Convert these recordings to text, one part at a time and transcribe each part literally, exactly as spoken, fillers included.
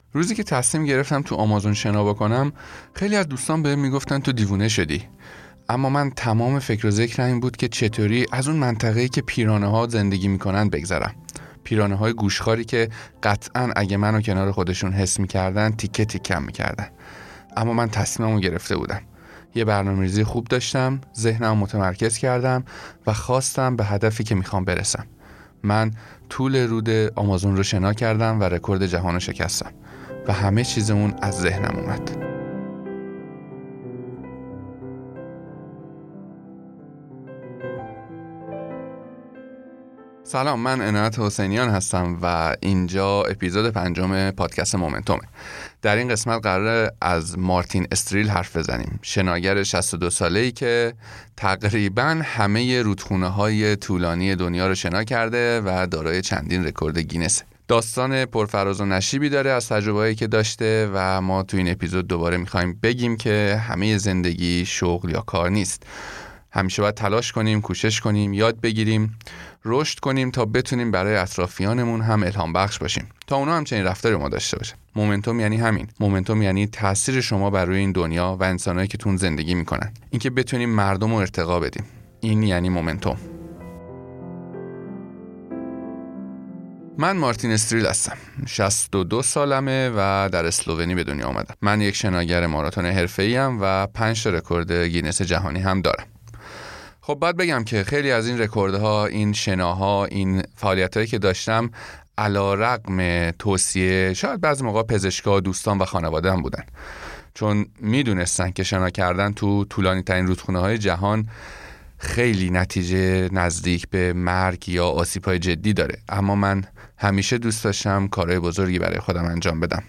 روزی که تصمیم گرفتم تو آمازون شنا بکنم، خیلی از دوستان بهم میگفتن تو دیوونه شدی. اما من تمام فکر و ذکرم این بود که چطوری از اون منطقه‌ای که پیرانه‌ها زندگی میکنن بگذرم. پیرانه‌های گوشخواری که قطعاً اگه منو کنار خودشون حس میکردن تیکه تیکم میکردن. اما من تصمیممو گرفته بودم. یه برنامه‌ریزی خوب داشتم، ذهنمو متمرکز کردم و خواستم به هدفی که میخوام برسم. من طول رود آمازون رو شنا کردم و رکورد جهانو شکستم و همه چیزمون از ذهنم اومد. سلام، من عنایت حسینیان هستم و اینجا اپیزود پنجم پادکست مومنتومه. در این قسمت قراره از مارتین استریل حرف بزنیم، شناگر شصت و دو ساله‌ای که تقریباً همه رودخونه‌های طولانی دنیا رو شنا کرده و دارای چندین رکورد گینسه. داستان پرفراز و نشیبی داره از تجربه‌ای که داشته و ما تو این اپیزود دوباره می‌خوایم بگیم که همه زندگی شغل یا کار نیست. همیشه باید تلاش کنیم، کوشش کنیم، یاد بگیریم، رشد کنیم تا بتونیم برای اطرافیانمون هم الهام بخش باشیم، تا اونا هم چنین رفتاری ما داشته باشن. مومنتوم یعنی همین. مومنتوم یعنی تاثیر شما بر روی این دنیا و انسانایی که تون زندگی میکنن. اینکه بتونیم مردم رو ارتقا بدیم. این یعنی مومنتوم. من مارتین استریل هستم. شصت و دو سالمه و در اسلوونی به دنیا آمدم. من یک شناگر ماراتون حرفه‌ای ام و پنج تا رکورد گینس جهانی هم دارم. خب باید بگم که خیلی از این رکوردها، این شناها، این فعالیتایی که داشتم علی‌رغم توصیه شاید بعضی موقع پزشکا، دوستان و خانواده هم بودن، چون میدونستن که شنا کردن تو طولانی ترین رودخونه‌های جهان خیلی نتیجه نزدیک به مرگ یا آسیب‌های جدی داره. اما من همیشه دوست داشتم کارهای بزرگی برای خودم انجام بدم.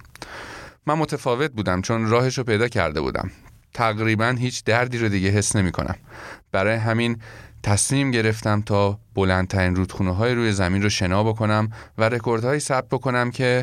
من متفاوت بودم چون راهشو پیدا کرده بودم. تقریباً هیچ دردی رو دیگه حس نمی کنم. برای همین تصمیم گرفتم تا بلندترین رودخونه‌های روی زمین رو شنا بکنم و رکوردهایی ثبت بکنم که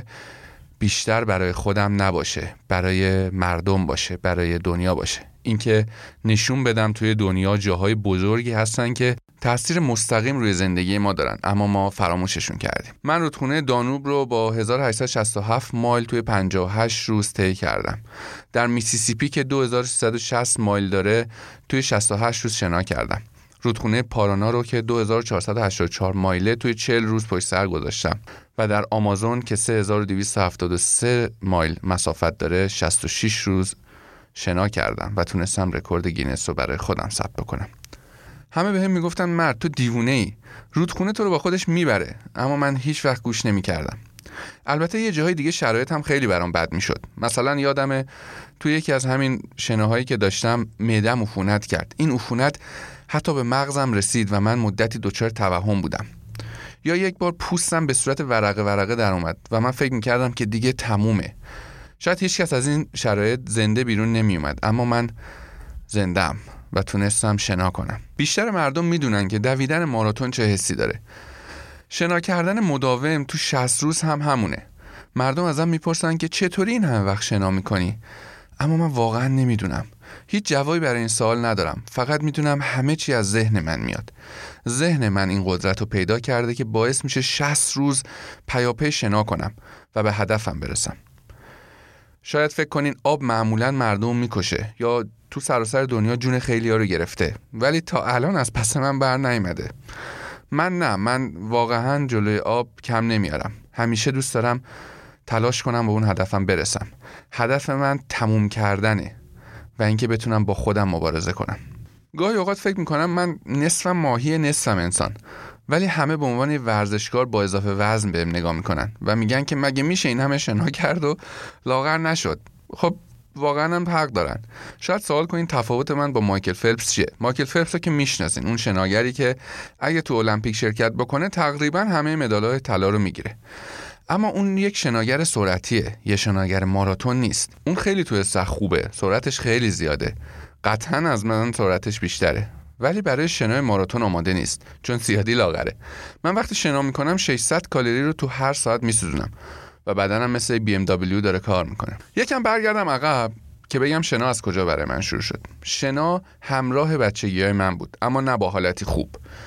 بیشتر برای خودم نباشه، برای مردم باشه، برای دنیا باشه. اینکه نشون بدم توی دنیا جاهای بزرگی هستن که تأثیر مستقیم روی زندگی ما دارن، اما ما فراموششون کردیم. من رودخونه دانوب رو با هزار و هشتصد و شصت و هفت مایل توی پنجاه و هشت روز طی کردم. در میسیسیپی که دو هزار و سیصد و شصت مایل داره توی شصت و هشت روز شنا کردم. رودخونه پارانا رو که دو هزار و چهارصد و هشتاد و چهار مایله توی چهل روز پشت سر گذاشتم و در آمازون که سه هزار و دویست و هفتاد و سه مایل مسافت داره شصت و شش روز شنا کردم و تونستم رکورد گینس رو برای خودم ثبت بکنم. همه بهم میگفتن مرد تو دیوونه ای، رودخونه تو رو با خودش میبره، اما من هیچ وقت گوش نمیکردم. البته یه جاهای دیگه شرایط هم خیلی برام بد میشد. مثلا یادمه تو یکی از همین شناهایی که داشتم معده‌م عفونت کرد. این عفونت حتی به مغزم رسید و من مدتی دچار توهم بودم. یا یک بار پوستم به صورت ورقه ورقه در اومد و من فکر میکردم که دیگه تمومه. شاید هیچ کس از این شرایط زنده بیرون نمی اومد، اما من زنده‌ام و تونستم شنا کنم. بیشتر مردم میدونن که دویدن ماراتون چه حسی داره. شنا کردن مداوم تو شصت روز هم همونه. مردم ازم میپرسن که چطوری این همه وقت شنا میکنی؟ اما من واقعا نمیدونم. هیچ جوابی برای این سوال ندارم. فقط میدونم همه چی از ذهن من میاد. ذهن من این قدرت رو پیدا کرده که باعث میشه شصت روز پیاپی شنا کنم و به هدفم برسم. شاید فکر کنین آب معمولاً مردم میکشه یا تو سراسر دنیا جون خیلی‌ها رو گرفته، ولی تا الان از پس من بر نیامده. من نه، من واقعاً جلوی آب کم نمیارم. همیشه دوست دارم تلاش کنم به اون هدفم برسم. هدف من تموم کردنه و اینکه بتونم با خودم مبارزه کنم. گاهی اوقات فکر میکنم من نصفم ماهی، نصفم انسان، ولی همه به عنوان ورزشکار با اضافه وزن بهم نگاه میکنن و میگن که مگه میشه این همه شنا کرد و لاغر نشد؟ خب واقعا هم حق دارن. شاید سوال کنین تفاوت من با مایکل فلپس چیه؟ مایکل فلپس رو که میشناسین، اون شناگری که اگه تو المپیک شرکت بکنه تقریبا همه مدال‌های طلا رو میگیره. اما اون یک شناگر سرعتیه، یه شناگر ماراتون نیست. اون خیلی تو سخت خوبه، سرعتش خیلی زیاده، قطعا از من سرعتش بیشتره، ولی برای شنای ماراتون آماده نیست چون زیادی لاغره. من وقتی شنا میکنم ششصد کالری رو تو هر ساعت میسوزونم و بدنم مثل بی ام دبلیو داره کار میکنه. یکم برگردم عقب که بگم شنا از کجا برای من شروع شد. شنا همراه بچگی‌های من بود، اما نه با حالتی خوب.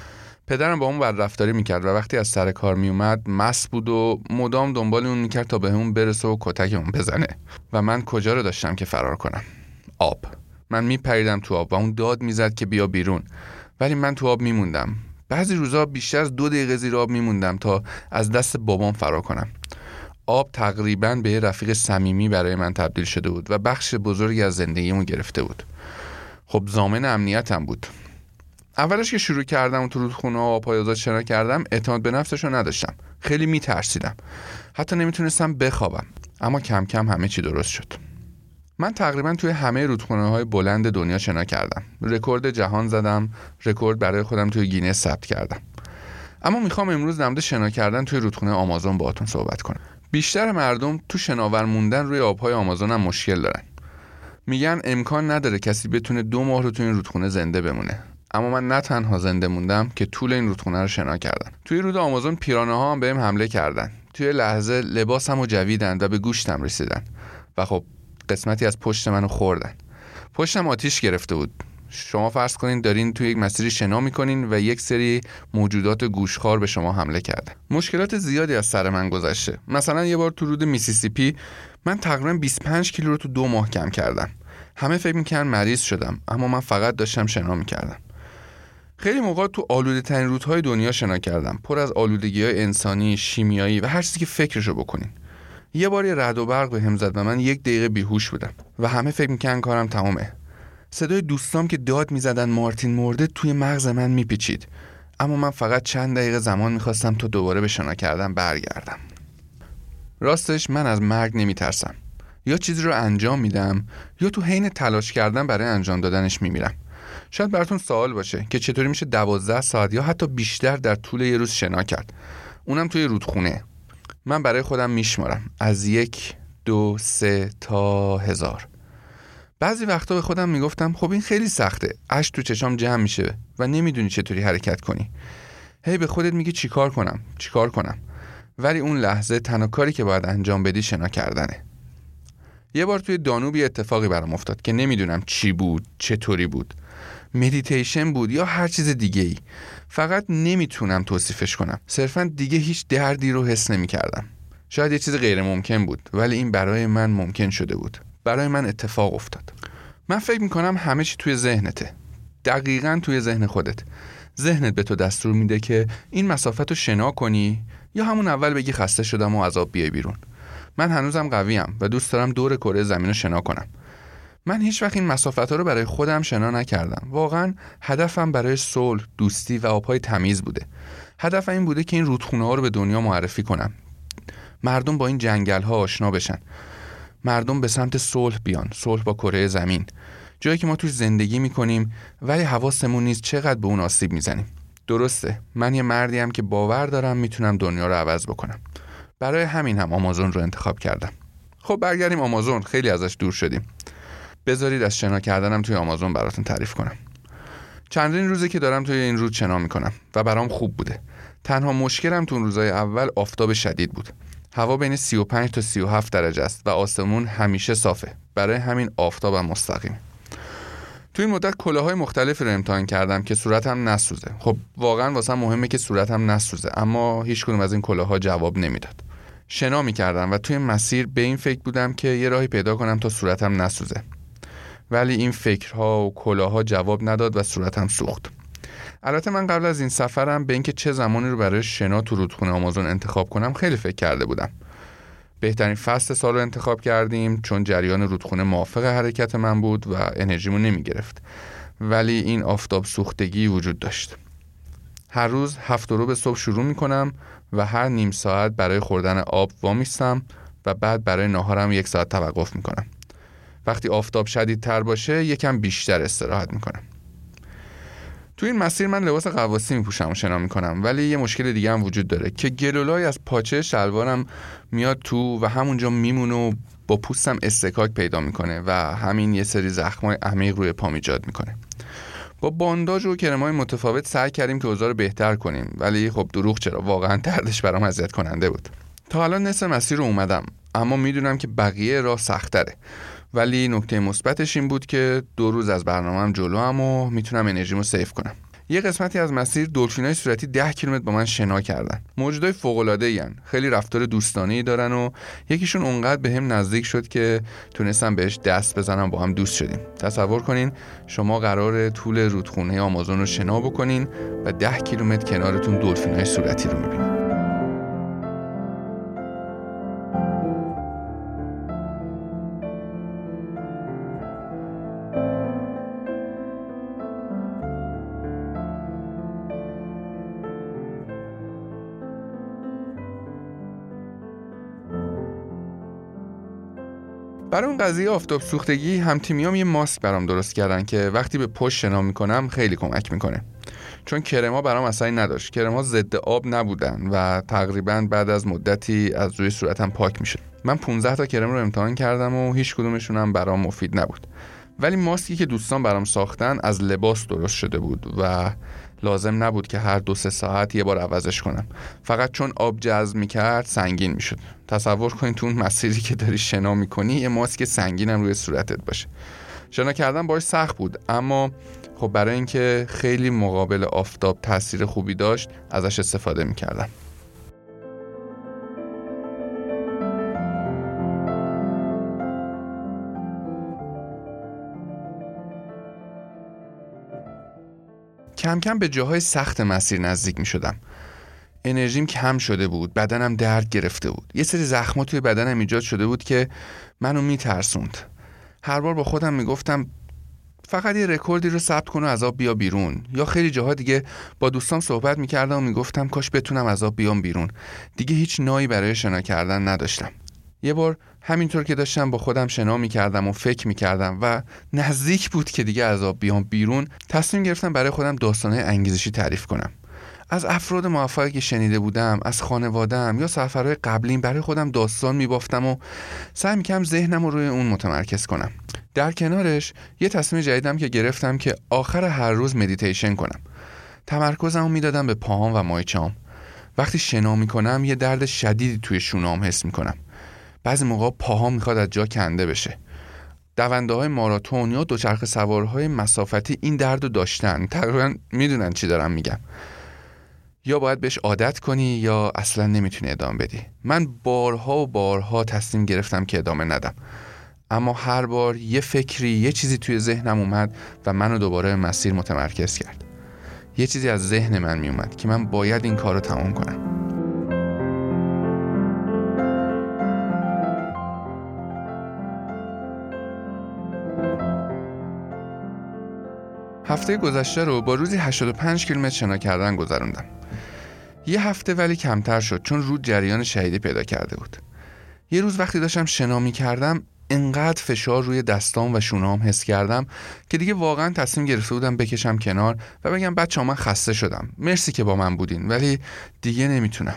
پدرم با اون بدرفتاری میکرد و وقتی از سر کار میومد مست بود و مدام دنبال اون میکرد تا بهمون برسه و کتکمون بزنه. و من کجا رو داشتم که فرار کنم؟ آب. من میپریدم تو آب و اون داد میزد که بیا بیرون، ولی من تو آب میموندم. بعضی روزا بیشتر از دو دقیقه زیر آب میموندم تا از دست بابام فرار کنم. آب تقریباً به یه رفیق صمیمی برای من تبدیل شده بود و بخش بزرگی از زندگیمو گرفته بود. خب ضامن امنیتم بود. اولش که شروع کردم و تو رودخونه و آب‌های شنا کردم، اعتماد به نفسشو نداشتم. خیلی میترسیدم. حتی نمیتونستم بخوابم. اما کم کم همه چی درست شد. من تقریبا توی همه رودخونه‌های بلند دنیا شنا کردم. رکورد جهان زدم، رکورد برای خودم توی گینس ثبت کردم. اما میخوام امروز در مورد شنا کردن توی رودخونه آمازون باهاتون صحبت کنم. بیشتر مردم تو شناور موندن روی آب‌های آمازون هم مشکل دارن. میگن امکان نداره کسی بتونه دو ماه رو توی این رودخونه زنده بمونه. اما من نه تنها زنده موندم که طول این رودخونه رو شنا کردم. توی رود آمازون پیرانه‌ها هم بهم حمله کردن. توی لحظه لباسمو جویدن و به گوشتم رسیدن. و خب قسمتی از پشت منو خوردن. پشتم آتیش گرفته بود. شما فرض کنین دارین توی یک مسیری شنا میکنین و یک سری موجودات گوشخوار به شما حمله کردن. مشکلات زیادی از سر من گذشته. مثلا یه بار تو رود میسیسیپی من تقریبا بیست و پنج کیلو رو تو دو ماه کم کردم. همه فکر میکنن مریض شدم، اما من فقط داشتم شنا میکردم. خیلی موقع تو آلوده ترین رودهای دنیا شنا کردم، پر از آلودگی‌های انسانی، شیمیایی و هر چیزی که فکرشو بکنین. یه بار یه رعد و برق بهم زد و من یک دقیقه بیهوش بودم و همه فکر میکنن کارم تمامه. صدای دوستام که داد میزدن مارتین مرده توی مغز من میپیچید، اما من فقط چند دقیقه زمان میخواستم تا دوباره به شنا کردن برگردم. راستش من از مرگ نمیترسم. یا چیزی رو انجام میدم یا تو حین تلاش کردن برای انجام دادنش میمیرم. شاید براتون سوال باشه که چطوری میشه دوازده ساعت یا حتی بیشتر در طول یه روز شنا کرد، اونم توی رودخونه. من برای خودم میشمارم از یک، دو، سه تا هزار. بعضی وقتا به خودم میگفتم خب این خیلی سخته، اشک تو چشام جمع میشه و نمیدونی چطوری حرکت کنی. هی به خودت میگی چیکار کنم چیکار کنم ولی اون لحظه تنها کاری که باید انجام بدی شنا کردنه. یه بار توی دانوب یه اتفاقی برام افتاد که نمیدونم چی بود، چطوری بود، مدیتیشن بود یا هر چیز دیگه ای. فقط نمیتونم توصیفش کنم. صرفا دیگه هیچ دردی رو حس نمیکردم. شاید یه چیز غیر ممکن بود، ولی این برای من ممکن شده بود. برای من اتفاق افتاد. من فکر میکنم همه چی توی ذهنته. دقیقاً توی ذهن خودت. ذهنت به تو دستور میده که این مسافت رو شنا کنی یا همون اول بگی خسته شدم و از آب بیای بیرون. من هنوزم قویم و دوست دارم دور کره زمین رو شنا کنم. من هیچ وقت این مسافت‌ها رو برای خودم شنا نکردم. واقعاً هدفم برای صلح، دوستی و آب‌های تمیز بوده. هدفم این بوده که این رودخونه‌ها رو به دنیا معرفی کنم. مردم با این جنگل‌ها آشنا بشن. مردم به سمت صلح بیان، صلح با کره زمین. جایی که ما توش زندگی می‌کنیم ولی حواسمون نیست چقدر به اون آسیب می‌زنیم. درسته، من یه مردیم که باور دارم میتونم دنیا رو عوض بکنم. برای همین هم آمازون رو انتخاب کردم. خب برگردیم آمازون، خیلی ازش دور شدیم. بذارید از شنا کردنم توی آمازون براتون تعریف کنم. چندین روزه که دارم توی این رود شنا میکنم و برام خوب بوده. تنها مشکلم تو اون روزای اول آفتاب شدید بود. هوا بین سی و پنج تا سی و هفت درجه است و آسمون همیشه صافه. برای همین آفتابم مستقیمه. تو این مدت کلاهای مختلفی رو امتحان کردم که صورتم نسوزه. خب واقعا واسم مهمه که صورتم نسوزه، اما هیچ کدوم از این کلاها جواب نمیداد. شنا میکردم و توی مسیر به این فکر بودم که یه راهی پیدا کنم تا صورتم نسوزه. ولی این فکرها و کلاها جواب نداد و صورتم سوخت. البته من قبل از این سفرم به اینکه چه زمانی رو برای شنا تو رودخونه آمازون انتخاب کنم خیلی فکر کرده بودم. بهترین فصل سال رو انتخاب کردیم چون جریان رودخونه موافق حرکت من بود و انرژیمو نمی گرفت. ولی این آفتاب سوختگی وجود داشت. هر روز هفت و ربع صبح شروع می کنم و هر نیم ساعت برای خوردن آب وامیستم و بعد برای ناهارم یک ساعت توقف می کنم. وقتی آفتاب شدیدتر باشه یکم بیشتر استراحت می کنم. تو این مسیر من لباس غواصی میپوشم و شنا میکنم، ولی یه مشکل دیگه هم وجود داره که گلولای از پاچه شلوارم میاد تو و همونجا میمونه و با پوستم استکاک پیدا میکنه و همین یه سری زخمای عمیق روی پام ایجاد میکنه. با بانداج و کرمای متفاوت سعی کردیم که اوضاع رو بهتر کنیم، ولی خب دروغ چرا، واقعا دردش برام اذیت کننده بود. تا الان نصف مسیر رو اومدم، اما میدونم که بقیه راه سخت‌تره. ولی نکته مثبتش این بود که دو روز از برنامه‌ام جلوام و میتونم انرژیمو سیو کنم. یه قسمتی از مسیر دلفینای صورتی ده کیلومتر با من شنا کردن. موجودای فوق‌العاده‌ای ان. خیلی رفتار دوستانه‌ای دارن و یکیشون اونقدر بهم نزدیک شد که تونستم بهش دست بزنم، با هم دوست شدیم. تصور کنین شما قراره طول رودخونه آمازون رو شنا بکنین و ده کیلومتر کنارتون دلفینای صورتی رو می‌بینید. برای اون قضیه آفتاب سوختگی هم تیمیام یه ماسک برام درست کردن که وقتی به پشت شنا میکنم خیلی کمک میکنه. چون کرما برام اثری نداشت. کرما ضد آب نبودن و تقریبا بعد از مدتی از روی صورتم پاک میشد. من پانزده تا کرم رو امتحان کردم و هیچ کدومشون هم برام مفید نبود. ولی ماسکی که دوستان برام ساختن از لباس درست شده بود و لازم نبود که هر دو سه ساعت یه بار عوضش کنم. فقط چون آب جذب میکرد سنگین میشد. تصور کنید تو اون مسیری که داری شنا میکنی یه ماسک سنگین هم روی صورتت باشه. شنا کردن باهاش سخت بود، اما خب برای اینکه خیلی مقابل آفتاب تاثیر خوبی داشت ازش استفاده میکردم. کم کم به جاهای سخت مسیر نزدیک می شدم. انرژیم کم شده بود، بدنم درد گرفته بود. یه سری زخمات توی بدنم ایجاد شده بود که منو می ترسوند. هر بار با خودم می گفتم فقط یه رکوردی رو ثبت کن و از آب بیا بیرون. یا خیلی جاها دیگه با دوستام صحبت می کردم و می گفتم کاش بتونم از آب بیام بیرون. دیگه هیچ نایی برای شنا کردن نداشتم. یه بار همینطور که داشتم با خودم شنا می‌کردم و فکر می‌کردم و نزدیک بود که دیگه از آب بیام بیرون، تصمیم گرفتم برای خودم داستان‌های انگیزشی تعریف کنم. از افراد موفقی که شنیده بودم، از خانواده‌ام یا سفرهای قبلیم برای خودم داستان می‌بافتم و سعی می‌کردم ذهنم رو روی اون متمرکز کنم. در کنارش یه تصمیم جدیدم که گرفتم که آخر هر روز مدیتیشن کنم. تمرکزمو می‌دادم به پاهام و مایچه‌ام. وقتی شنا می‌کنم یه درد شدیدی توی شونه‌ام حس می‌کنم. بعضی موقع پاها میخواد از جا کنده بشه. دونده های ماراتون یا دوچرخه سوارهای مسافتی این درد رو داشتن، تقریبا میدونن چی دارم میگم. یا باید بهش عادت کنی یا اصلا نمیتونی ادامه بدی. من بارها و بارها تصمیم گرفتم که ادامه ندم، اما هر بار یه فکری، یه چیزی توی ذهنم اومد و منو دوباره مسیر متمرکز کرد. یه چیزی از ذهن من میومد که من باید این کار رو تمام کنم. هفته گذشته رو با روزی هشتاد و پنج کیلومتر شنا کردن گذروندم. یه هفته ولی کمتر شد چون رود جریان شدیدی پیدا کرده بود. یه روز وقتی داشتم شنا می‌کردم انقدر فشار روی دستام و شونه‌ام حس کردم که دیگه واقعا تصمیم گرفته بودم بکشم کنار و بگم بچه‌ها من خسته شدم. مرسی که با من بودین ولی دیگه نمیتونم.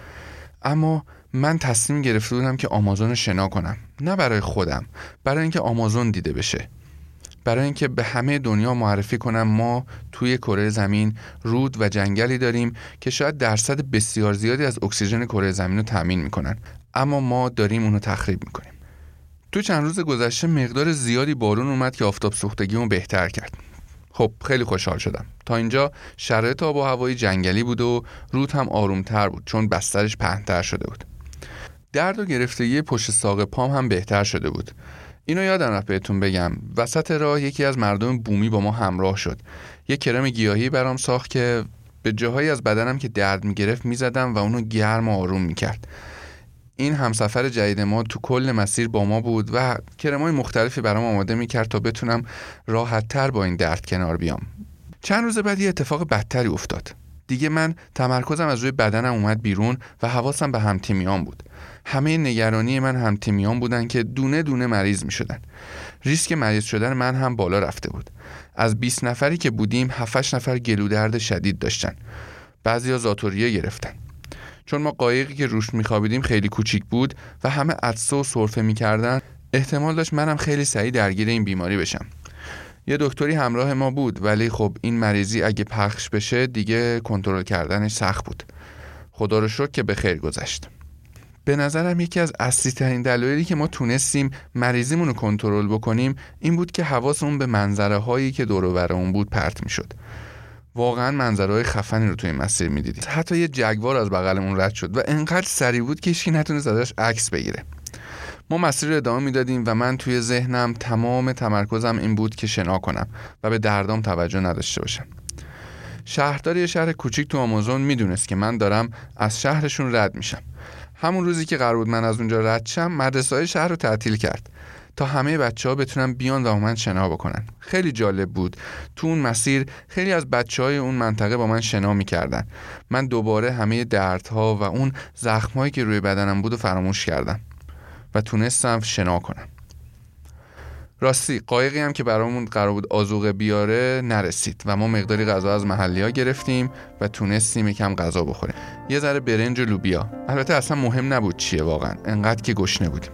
اما من تصمیم گرفته بودم که آمازون رو شنا کنم. نه برای خودم، برای اینکه آمازون دیده بشه. برای اینکه به همه دنیا معرفی کنم ما توی کره زمین رود و جنگلی داریم که شاید درصد بسیار زیادی از اکسیژن کره زمین رو تامین میکنن، اما ما داریم اونو تخریب میکنیم. تو چند روز گذشته مقدار زیادی بارون اومد که آفتاب سوختگیمو بهتر کرد. خب خیلی خوشحال شدم. تا اینجا شرایط آب و هوای جنگلی بود و رود هم آرومتر بود چون بسترش پهن‌تر شده بود. درد و گرفتگی پشت ساق پام هم بهتر شده بود. اینو یادم رفت بهتون بگم. وسط راه یکی از مردم بومی با ما همراه شد. یه کرم گیاهی برام ساخت که به جاهایی از بدنم که درد میگرفت میزدم و اونو گرم و آروم میکرد. این همسفر جدید ما تو کل مسیر با ما بود و کرمای مختلفی برام آماده میکرد تا بتونم راحت تر با این درد کنار بیام. چند روز بعد یه اتفاق بدتری افتاد. دیگه من تمرکزم از روی بدنم اومد بیرون و حواسم به همتیمیام بود. همه نگرانی من همتیمیان بودن که دونه دونه مریض می شدن. ریسک مریض شدن من هم بالا رفته بود. از بیست نفری که بودیم هفت هشت نفر گلودرد شدید داشتن. بعضیا زاتوریه گرفتن. چون ما قایقی که روش می خوابیدیم خیلی کوچیک بود و همه عطسه و سرفه می کردن، احتمال داشت منم خیلی سریع درگیر این بیماری بشم. یه دکتری همراه ما بود ولی خب این مریضی اگه پخش بشه دیگه کنترل کردنش سخت بود. خدا رو شکر که به خیر گذشت. به نظرم یکی از اصلی ترین دلایلی که ما تونستیم مریضیمون رو کنترل بکنیم این بود که حواسمون به منظره هایی که دور و برمون بود پرت می شد. واقعا منظرهای خفنی رو توی این مسیر میدیدیم. حتی یه جگوار از بغلمون رد شد و انقدر سریع بود که هیچکی نتونست ازش عکس بگیره. ما مسیر رو ادامه میدادیم و من توی ذهنم تمام تمرکزم این بود که شنا کنم و به دردام توجه نداشته باشم. شهردار یه شهر کوچیک تو آمازون میدونست که من دارم از شهرشون رد میشم. همون روزی که قرار بود من از اونجا رد شم، مدرسه‌های شهر رو تعطیل کرد تا همه بچه‌ها بتونن بیان و با من شنا بکنن. خیلی جالب بود. تو اون مسیر خیلی از بچه‌های اون منطقه با من شنا می‌کردن. من دوباره همه دردها و اون زخم‌هایی که روی بدنم بود رو فراموش کردم و تونستم شنا کنم. راستی قایقی هم که برامون قرار بود آذوقه بیاره نرسید و ما مقداری غذا از محلی‌ها گرفتیم و تونستیم یکم غذا بخوریم. یه ذره برنج و لوبیا. البته اصلا مهم نبود چیه واقعا، انقدر که گشنه بودیم.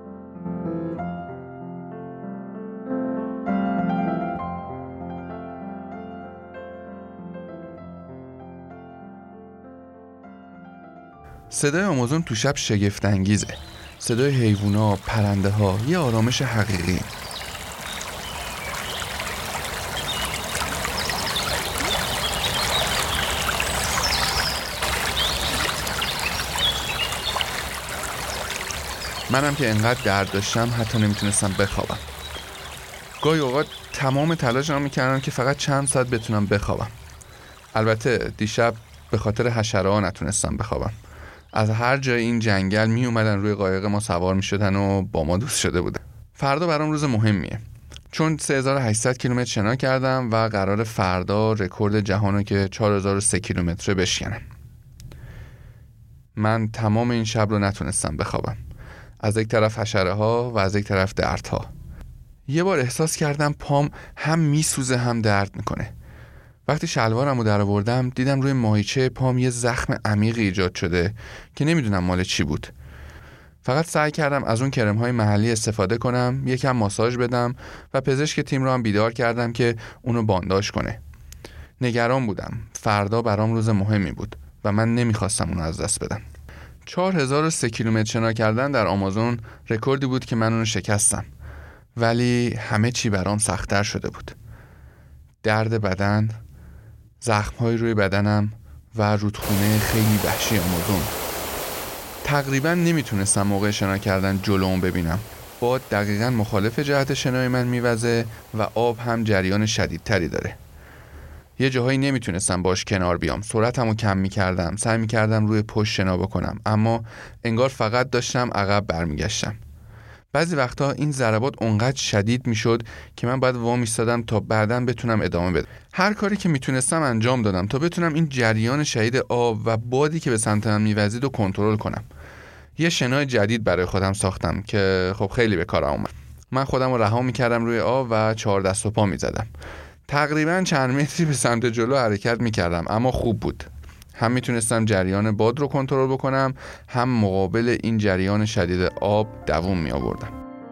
صدای آمازون تو شب شگفت انگیزه. صدای حیوونا، پرنده ها، یه آرامش حقیقی. منم که انقدر درد داشتم حتی نمیتونستم بخوابم. گاهی اوقات تمام تلاشم میکردم که فقط چند ساعت بتونم بخوابم. البته دیشب به خاطر حشره ها نتونستم بخوابم. از هر جای این جنگل می اومدن روی قایق ما سوار می شدن و با ما دوست شده بودن. فردا برام روز مهمیه، چون سه هزار و هشتصد کیلومتر شنا کردم و قرار فردا رکورد جهانو که چهار هزار و سه کیلومتر بشکنم. من تمام این شب رو نتونستم بخوابم. از یک طرف حشره ها و از یک طرف دردها. یه بار احساس کردم پام هم میسوزه هم درد میکنه. وقتی شلوارمو در آوردم دیدم روی ماهیچه پام یه زخم عمیقی ایجاد شده که نمیدونم مال چی بود. فقط سعی کردم از اون کرم‌های محلی استفاده کنم، یکم ماساژ بدم و پزشک تیم رو هم بیدار کردم که اونو بانداژ کنه. نگران بودم. فردا برام روز مهمی بود و من نمیخواستم اونو از دست بدم. چهار هزار و سه کیلومتر شنا کردن در آمازون رکوردی بود که من اونو شکستم. ولی همه چی برام سخت‌تر شده بود. درد بدن، زخم‌های روی بدنم و رودخونه خیلی وحشی آمازون. تقریبا نمیتونستم موقع شنا کردن جلوم ببینم. باد دقیقاً مخالف جهت شنای من میوزه و آب هم جریان شدیدتری داره. یه جاهایی نمیتونستم باش کنار بیام. سرعتمو کم میکردم. سعی میکردم روی پشت شنا بکنم، اما انگار فقط داشتم عقب برمیگشتم. بعضی وقتا این ضربات اونقدر شدید میشد که من باید وام ایستادم تا بعداً بتونم ادامه بدم. هر کاری که میتونستم انجام دادم تا بتونم این جریان شدید آب و بادی که به سمت من میوزید رو کنترل کنم. یه شنای جدید برای خودم ساختم که خب خیلی به کارم اومد. من خودم رو رها میکردم روی آب و چهار دست و پا میزدم. تقریباً چند متری به سمت جلو حرکت میکردم، اما خوب بود. هم میتونستم جریان باد رو کنترل بکنم، هم مقابل این جریان شدید آب دووم می آوردم.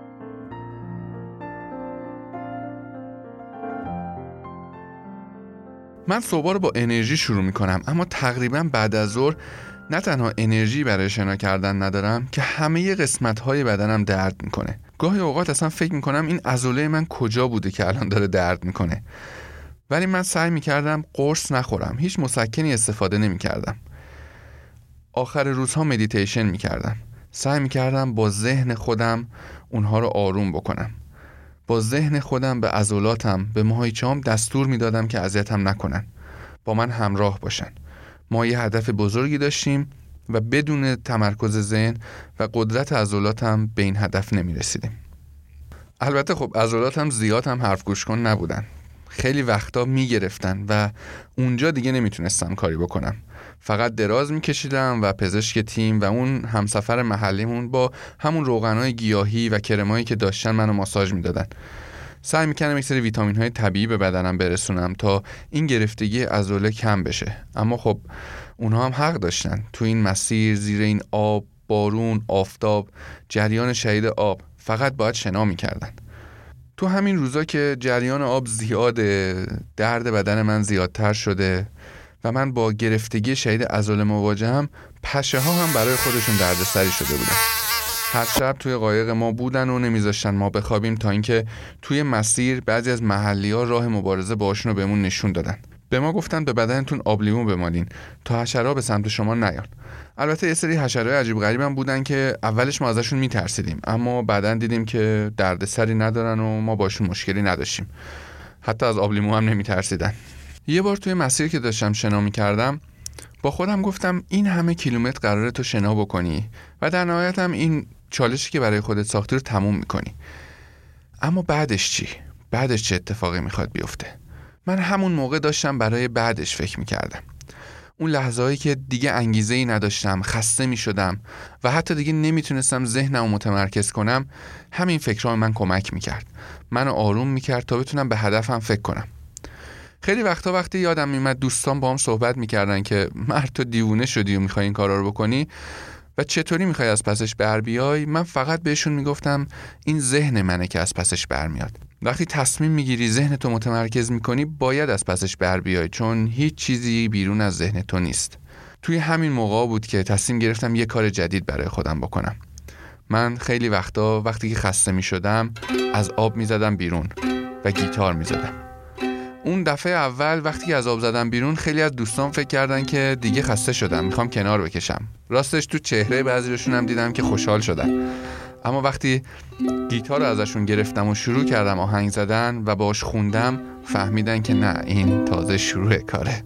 من صبح رو با انرژی شروع میکنم، اما تقریبا بعد از ظهر نه تنها انرژی برای شنا کردن ندارم که همه قسمت‌های بدنم درد میکنه. گاهی اوقات اصلا فکر میکنم این عضله من کجا بوده که الان داره درد میکنه. ولی من سعی میکردم قرص نخورم، هیچ مسکنی استفاده نمیکردم. آخر روزها مدیتیشن میکردم. سعی میکردم با ذهن خودم اونها رو آروم بکنم. با ذهن خودم به عضلاتم، به ماهیچه‌ام دستور میدادم که اذیتم نکنن، با من همراه باشن. ما یه هدف بزرگی داشتیم و بدون تمرکز ذهن و قدرت عضلاتم به این هدف نمیرسیدیم. البته خب عضلاتم زیاد هم حرف گوش کن نبودن. خیلی وقتا میگرفتن و اونجا دیگه نمیتونستم کاری بکنم. فقط دراز میکشیدم و پزشک تیم و اون همسفر محلیمون با همون روغنای گیاهی و کرمایی که داشتن منو ماساژ میدادن. سعی میکنم یک سری ویتامین های طبیعی به بدنم برسونم تا این گرفتگی عضله کم بشه. اما خب اونها هم حق داشتن. تو این مسیر زیر این آب، بارون، آفتاب، جریان شدید آب، فقط باید شنا میکردن. تو همین روزا که جریان آب زیاده، درد بدن من زیادتر شده و من با گرفتگی شدید عضله مواجهم، پشه ها هم برای خودشون دردسری شده بودن. هر شب توی قایق ما بودن و نمیذاشتن ما بخوابیم تا اینکه توی مسیر بعضی از محلی ها راه مبارزه باشون رو بهمون نشون دادن. به ما گفتن به بدنتون آب لیمو بمالین تا حشره‌ها به سمت شما نیان. البته یه سری حشره‌های عجیب غریبم بودن که اولش ما ازشون میترسیدیم، اما بعدن دیدیم که دردسری ندارن و ما باشون مشکلی نداشتیم. حتی از آب لیمو هم نمیترسیدن. یه بار توی مسیر که داشتم شنا میکردم با خودم گفتم این همه کیلومتر قراره تو شنا بکنی و در نهایت هم این چالشی که برای خودت ساختی رو تموم میکنی. اما بعدش چی؟ بعدش چه اتفاقی میخواد بیفته؟ من همون موقع داشتم برای بعدش فکر میکردم. اون لحظه‌هایی که دیگه انگیزه‌ای نداشتم، خسته میشدم و حتی دیگه نمیتونستم ذهنمو متمرکز کنم، همین فکرها من کمک میکرد. منو آروم میکرد تا بتونم به هدفم فکر کنم. خیلی وقتا وقتی یادم میومد دوستان با هم صحبت میکردن که مرد تو دیوونه شدی و میخوای این کارا رو بکنی و چطوری میخوای از پسش بر بیای، من فقط بهشون میگفتم این ذهن منه که از پسش برمیاد. وقتی تصمیم میگیری ذهن تو متمرکز میکنی باید از پسش بر بیای، چون هیچ چیزی بیرون از ذهن تو نیست. توی همین موقع بود که تصمیم گرفتم یه کار جدید برای خودم بکنم. من خیلی وقتا وقتی که خسته میشدم از آب میزدم بیرون و گیتار میزدم. اون دفعه اول وقتی که از آب زدم بیرون خیلی از دوستان فکر کردن که دیگه خسته شدم، میخوام کنار بکشم. راستش تو چهره بعضیشون هم دیدم که خوشحال شدن. اما وقتی گیتار رو ازشون گرفتم و شروع کردم آهنگ زدن و باش خوندم، فهمیدن که نه، این تازه شروع کاره.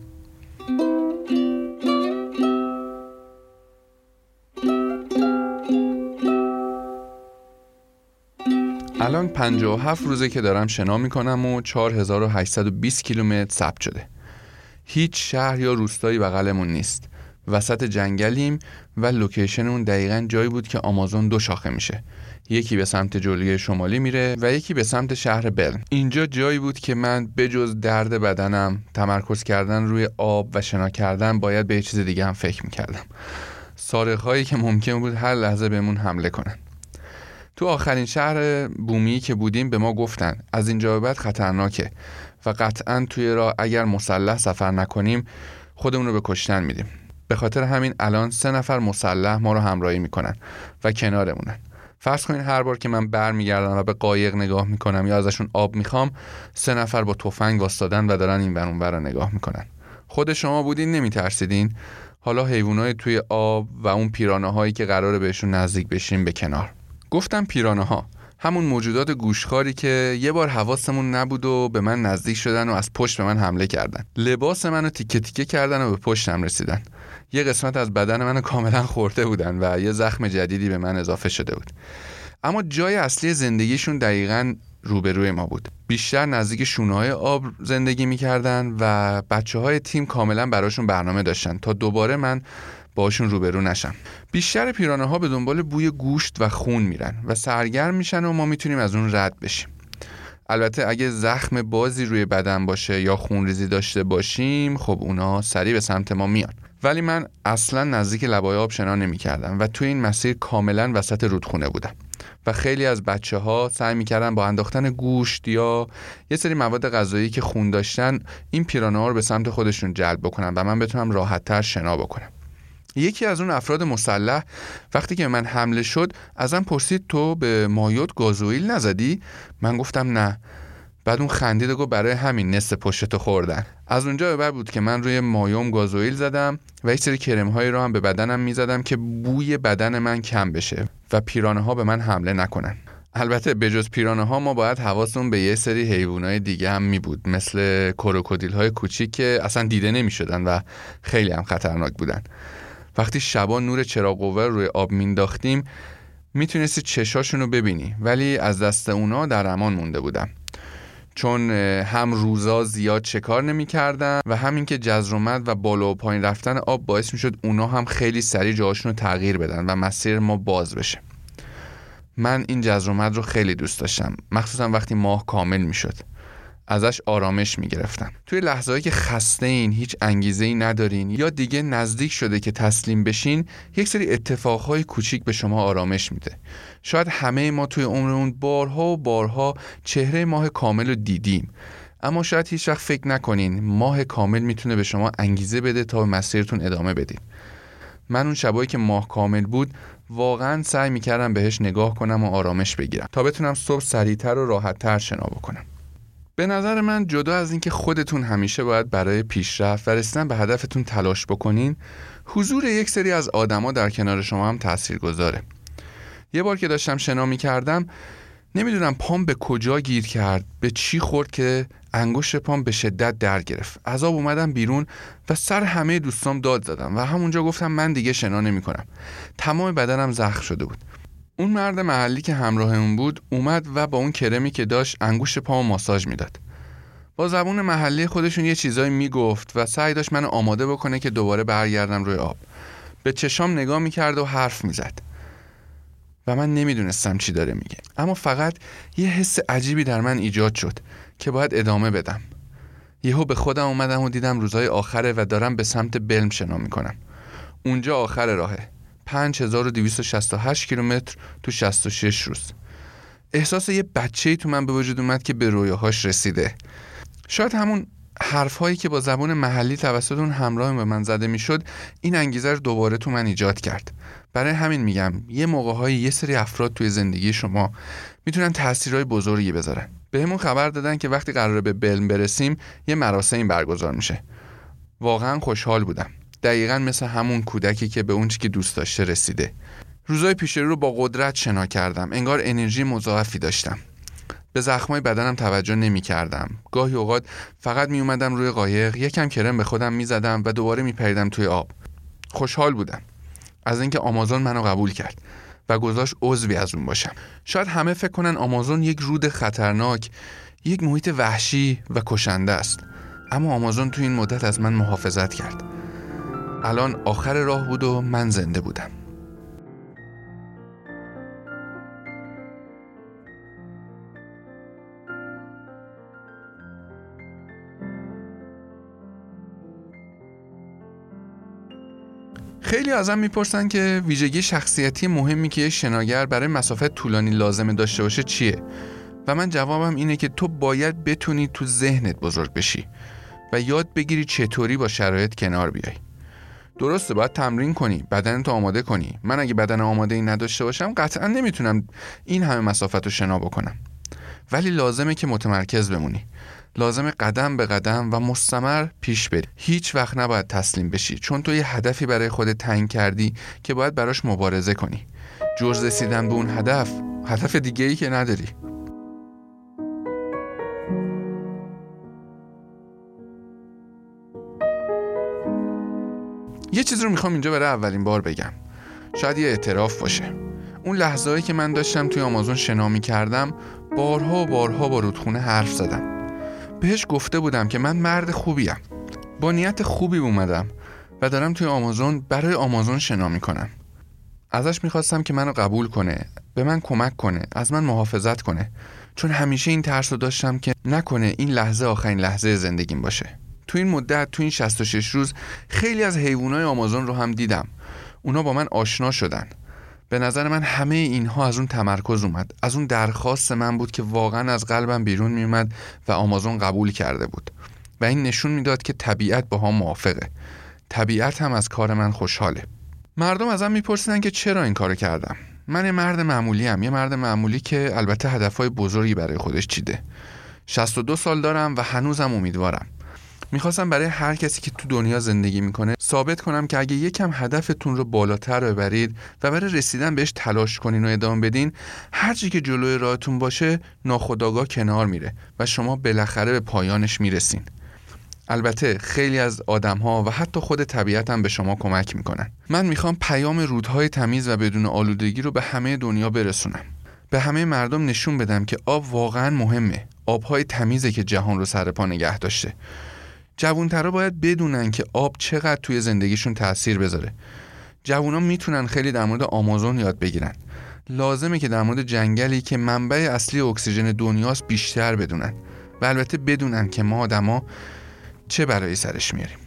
الان پنجاه و هفت روزه که دارم شنا میکنم و چهار هزار و هشتصد و بیست کیلومتر ثبت شده. هیچ شهر یا روستایی بغلمون نیست. وسط جنگلیم و لوکیشن اون دقیقاً جایی بود که آمازون دو شاخه میشه. یکی به سمت جنوبی شمالی میره و یکی به سمت شهر برن. اینجا جایی بود که من بجز درد بدنم، تمرکز کردن روی آب و شنا کردن، باید به یه چیز دیگه هم فکر میکردم. سارق‌هایی که ممکن بود هر لحظه بهمون حمله کنن. تو آخرین شهر بومی که بودیم به ما گفتن از اینجا به بعد خطرناکه و قطعاً توی راه اگر مسلح سفر نکنیم خودمون رو به کشتن میدیم. به خاطر همین الان سه نفر مسلح ما رو همراهی میکنن و کنارمونن. فرض کنین هر بار که من برمیگردم و به قایق نگاه میکنم یا ازشون آب میخوام، سه نفر با تفنگ واسطادن و دارن این ور اون ور رو نگاه میکنن. خود شما بودین نمیترسیدین؟ حالا حیوانای توی آب و اون پیرانه‌هایی که قراره بهشون نزدیک بشیم به کنار. گفتم پیرانه‌ها، همون موجودات گوشخواری که یه بار حواسمون نبود و به من نزدیک شدن و از پشت به من حمله کردن. لباس منو تیکه تیکه کردن و به پشتم رسیدن. یه قسمت از بدن منو کاملا خورده بودن و یه زخم جدیدی به من اضافه شده بود. اما جای اصلی زندگیشون دقیقاً روبروی ما بود. بیشتر نزدیک شونه‌های آب زندگی می‌کردن و بچه‌های تیم کاملا براشون برنامه داشتن تا دوباره من باشون روبرو نشم. بیشتر پیرانه‌ها به دنبال بوی گوشت و خون میرن و سرگرم میشن و ما میتونیم از اون رد بشیم. البته اگه زخم بازی روی بدن باشه یا خونریزی داشته باشیم، خب اونا سریع به سمت ما میان. ولی من اصلا نزدیک لبای آب شنا نمی‌کردم و توی این مسیر کاملا وسط رودخونه بودم و خیلی از بچه‌ها سعی می‌کردن با انداختن گوشت یا یه سری مواد غذایی که خون داشتن این پیرانه‌ها رو به سمت خودشون جلب بکنن و من بتونم راحت‌تر شنا بکنم. یکی از اون افراد مسلح وقتی که من حمله شد ازم پرسید تو به مایوت گازوئیل نزدی؟ من گفتم نه. بعد اون خندید و گفت برای همین نصف پشتتو خوردن. از اونجا به بعد بود که من روی مایوم گازوئیل زدم و یک سری کرم‌هایی رو هم به بدنم میزدم که بوی بدن من کم بشه و پیرانه‌ها به من حمله نکنن. البته بجز پیرانه‌ها ما باید حواسمون به یه سری حیوانات دیگه هم می بود، مثل کروکودیل‌های کوچیک که اصلا دیده نمی‌شدن و خیلی هم خطرناک بودن. وقتی شبا نور چراغ قوه روی آب مینداختیم میتونستی چشاشون رو ببینی، ولی از دست اونا در امان مونده بودم، چون هم روزا زیاد شکار نمی کردن و همین که جزر و مد و بالا و پایین رفتن آب باعث می شد اونا هم خیلی سریع جاهاشون رو تغییر بدن و مسیر ما باز بشه. من این جزر و مد رو خیلی دوست داشتم، مخصوصا وقتی ماه کامل می شد. ازش آرامش می گرفتم. توی لحظه‌ای که خسته این، هیچ انگیزه‌ای ندارین یا دیگه نزدیک شده که تسلیم بشین، یک سری اتفاقهای کوچیک به شما آرامش میده. شاید همه ما توی عمرمون بارها و بارها چهره ماه کامل رو دیدیم، اما شاید هیچ وقت فکر نکنین ماه کامل میتونه به شما انگیزه بده تا به مسیرتون ادامه بدین. من اون شبایی که ماه کامل بود واقعا سعی میکردم بهش نگاه کنم و آرامش بگیرم تا بتونم صبح سریعتر و راحتتر شنا بکنم. به نظر من جدا از اینکه خودتون همیشه باید برای پیشرفت و رسیدن به هدفتون تلاش بکنین، حضور یک سری از آدما در کنار شما هم تاثیرگذاره. یه بار که داشتم شنا می‌کردم، نمیدونم پام به کجا گیر کرد، به چی خورد که انگشت پام به شدت در گرفت. از آب اومدم بیرون و سر همه دوستام داد زدم و همونجا گفتم من دیگه شنا نمی‌کنم. تمام بدنم زخم شده بود. اون مرد محلی که همراهمون بود اومد و با اون کرمی که داشت انگشت پامو ماساژ میداد. با زبون محلی خودشون یه چیزایی میگفت و سعی داشت منو آماده بکنه که دوباره برگردم روی آب. به چشام نگاه میکرد و حرف میزد و من نمیدونستم چی داره میگه، اما فقط یه حس عجیبی در من ایجاد شد که باید ادامه بدم. یهو به خودم اومدم و دیدم روزهای آخره و دارم به سمت بلم شنا میکنم. اونجا آخر راهه، پنج هزار و دویست و شصت و هشت کیلومتر تو شصت و شش روز. احساس یه بچه‌ای تو من به وجود اومد که به رویاهاش رسیده. شاید همون حرفایی که با زبان محلی توسط اون همراه به من زده میشد این انگیزه رو دوباره تو من ایجاد کرد. برای همین میگم یه موقع‌های یه سری افراد توی زندگی شما میتونن تاثیرهای بزرگی بذارن. بهمون خبر دادن که وقتی قراره به بلم برسیم یه مراسمی برگزار میشه. واقعا خوشحال بودم. دقیقاً مثل همون کودکی که به اون چیزی که دوست داشته رسیده. روزای پیش رو با قدرت شنا کردم. انگار انرژی مضاعفی داشتم. به زخمای بدنم توجه نمی کردم. گاهی اوقات فقط می اومدم روی قایق، یکم کرم به خودم می زدم و دوباره می پریدم توی آب. خوشحال بودم از اینکه آمازون منو قبول کرد و گذاشت عضوی از اون باشم. شاید همه فکر کنن آمازون یک رود خطرناک، یک محیط وحشی و کشنده است. اما آمازون تو این مدت از من محافظت کرد. الان آخر راه بود و من زنده بودم. خیلی ازم میپرسن که ویژگی شخصیتی مهمی که یه شناگر برای مسافت طولانی لازمه داشته باشه چیه؟ و من جوابم اینه که تو باید بتونی تو ذهنت بزرگ بشی و یاد بگیری چطوری با شرایط کنار بیای. درسته باید تمرین کنی، بدنتو آماده کنی. من اگه بدن آماده ای نداشته باشم قطعا نمیتونم این همه مسافت رو شنا بکنم. ولی لازمه که متمرکز بمونی. لازمه قدم به قدم و مستمر پیش بری. هیچ وقت نباید تسلیم بشی، چون تو یه هدفی برای خودت تعیین کردی که باید براش مبارزه کنی. جز رسیدن به اون هدف، هدف دیگه‌ای که نداری. یه چیز رو میخوام اینجا برای اولین بار بگم. شاید یه اعتراف باشه. اون لحظه‌ای که من داشتم توی آمازون شنا می‌کردم، بارها و بارها با رودخونه حرف زدم. بهش گفته بودم که من مرد خوبیم. با نیت خوبی اومدم و دارم توی آمازون برای آمازون شنا می‌کنم. ازش می‌خواستم که منو قبول کنه، به من کمک کنه، از من محافظت کنه، چون همیشه این ترس رو داشتم که نکنه این لحظه آخرین لحظه زندگیم باشه. تو این مدت، تو این شصت و شش روز خیلی از حیوانای آمازون رو هم دیدم. اونا با من آشنا شدن. به نظر من همه اینها از اون تمرکز اومد، از اون درخواست من بود که واقعا از قلبم بیرون می اومد و آمازون قبول کرده بود و این نشون میداد که طبیعت با هم موافقه. طبیعت هم از کار من خوشحاله. مردم ازم میپرسیدن که چرا این کارو کردم. من یه مرد معمولی ام، یه مرد معمولی که البته هدفهای بزرگی برای خودش چیده. شصت و دو سال دارم و هنوزم امیدوارم. میخواستم برای هر کسی که تو دنیا زندگی میکنه ثابت کنم که اگه یکم هدفتون رو بالاتر ببرید و برای رسیدن بهش تلاش کنین و ادامه بدین، هر چی که جلوی راهتون باشه ناخودآگاه کنار میره و شما بالاخره به پایانش میرسین. البته خیلی از آدم‌ها و حتی خود طبیعت هم به شما کمک میکنن. من میخوام پیام رودهای تمیز و بدون آلودگی رو به همه دنیا برسونم. به همه مردم نشون بدم که آب واقعا مهمه. آبهای تمیزه که جهان رو سر پا نگه داشته. جوان‌ترا باید بدونن که آب چقدر توی زندگیشون تأثیر بذاره. جوونا میتونن خیلی در مورد آمازون یاد بگیرن. لازمه که در مورد جنگلی که منبع اصلی اکسیژن دنیاست بیشتر بدونن و البته بدونن که ما آدما چه برای سرش میاریم.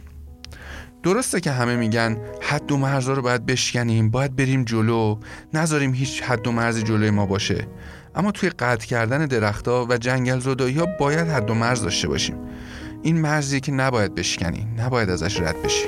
درسته که همه میگن حد و مرزا رو باید بشکنیم، باید بریم جلو، نذاریم هیچ حد و مرزی جلوی ما باشه. اما توی قطع کردن درخت‌ها و جنگل زدایی‌ها باید حد و مرز داشته باشیم. این مرزی که نباید بشکنی، نباید ازش رد بشی.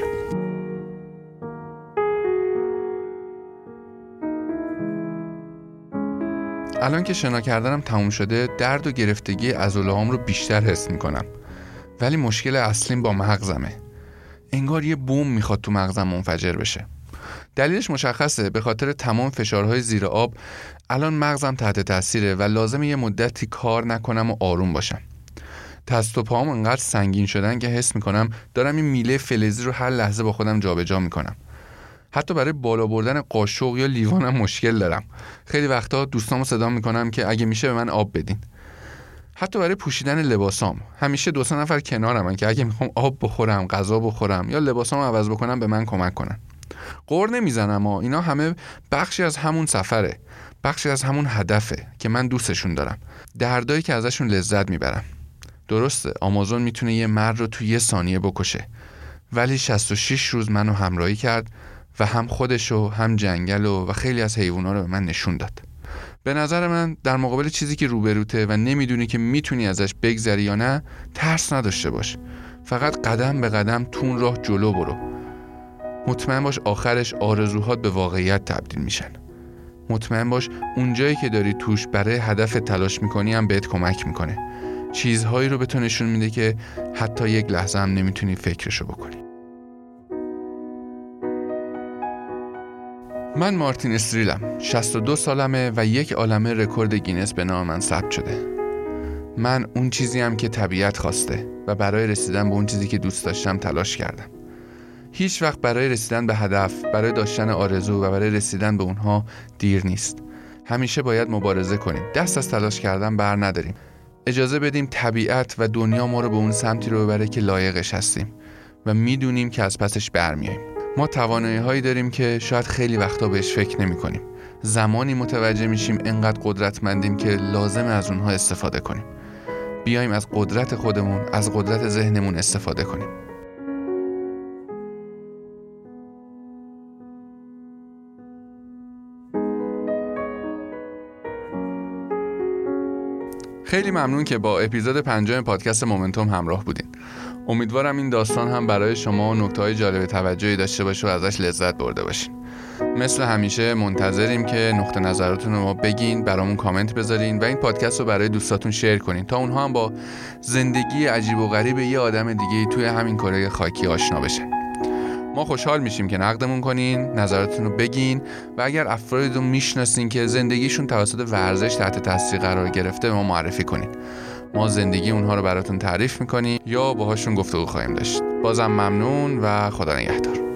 الان که شنا کردنم تموم شده درد و گرفتگی عضله‌هام رو بیشتر حس میکنم، ولی مشکل اصلیم با مغزمه. انگار یه بمب میخواد تو مغزم منفجر بشه. دلیلش مشخصه، به خاطر تمام فشارهای زیر آب الان مغزم تحت تاثیره و لازمه یه مدتی کار نکنم و آروم باشم. دست و پاهم انقدر سنگین شدن که حس میکنم دارم این میله فلزی رو هر لحظه با خودم جابجا میکنم. حتی برای بالا بردن قاشق یا لیوانم مشکل دارم. خیلی وقتا دوستامو صدا میکنم که اگه میشه به من آب بدین. حتی برای پوشیدن لباسام همیشه دو سه نفر کنارمن که اگه میخوام آب بخورم، غذا بخورم یا لباسامو عوض بکنم به من کمک کنن. غر نمیزنم ها، اینا همه بخشی از همون سفره، بخشی از همون هدفه که من دوستشون دارم، دردایی که ازشون لذت میبرم. درسته آمازون میتونه یه مرد رو تو یه ثانیه بکشه، ولی شصت و شش روز منو همراهی کرد و هم خودشو هم جنگلو و خیلی از حیوونا رو به من نشون داد. به نظر من در مقابل چیزی که روبروته و نمیدونی که میتونی ازش بگذری یا نه، ترس نداشته باش. فقط قدم به قدم تون راه جلو برو. مطمئن باش آخرش آرزوهات به واقعیت تبدیل میشن. مطمئن باش اونجایی که داری توش برای هدف تلاش میکنی هم بهت کمک میکنه. چیزهایی رو به تو نشون میده که حتی یک لحظه هم نمیتونی فکرشو بکنی. من مارتین استریلم، شصت و دو سالمه و یک عالمه رکورد گینس به نام من ثبت شده. من اون چیزیم که طبیعت خواسته و برای رسیدن به اون چیزی که دوست داشتم تلاش کردم. هیچ وقت برای رسیدن به هدف، برای داشتن آرزو و برای رسیدن به اونها دیر نیست. همیشه باید مبارزه کنیم. دست از تلاش کردن بر نداریم. اجازه بدیم طبیعت و دنیا ما رو به اون سمتی رو ببره که لایقش هستیم و میدونیم که از پسش برمیاییم. ما توانایی هایی داریم که شاید خیلی وقتا بهش فکر نمی کنیم. زمانی متوجه میشیم انقدر قدرتمندیم که لازمه از اونها استفاده کنیم. بیایم از قدرت خودمون، از قدرت ذهنمون استفاده کنیم. خیلی ممنون که با اپیزود پنجم پادکست مومنتوم همراه بودین. امیدوارم این داستان هم برای شما نکته‌های جالب توجهی داشته باشه و ازش لذت برده باشین. مثل همیشه منتظریم که نقطه نظراتتون رو ما بگین، برامون کامنت بذارین و این پادکست رو برای دوستاتون شیر کنین تا اونها هم با زندگی عجیب و غریب یه آدم دیگه توی همین کره خاکی آشنا بشن. ما خوشحال میشیم که نقدمون کنین، نظراتتون رو بگین و اگر افرادی رو میشناسین که زندگیشون توسط ورزش تحت تاثیر قرار گرفته به ما معرفی کنین. ما زندگی اونها رو براتون تعریف میکنیم یا باهاشون گفتگو خواهیم داشت. بازم ممنون و خدا نگهدار.